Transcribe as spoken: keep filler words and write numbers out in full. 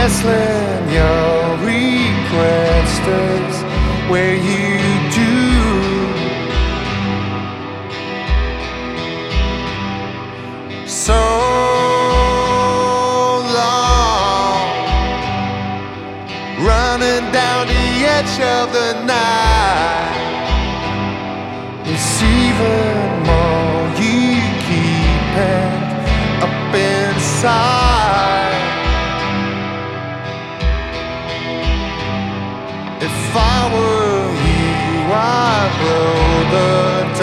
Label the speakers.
Speaker 1: wrestling your request is where you do. So long, running down the edge of the night, receiving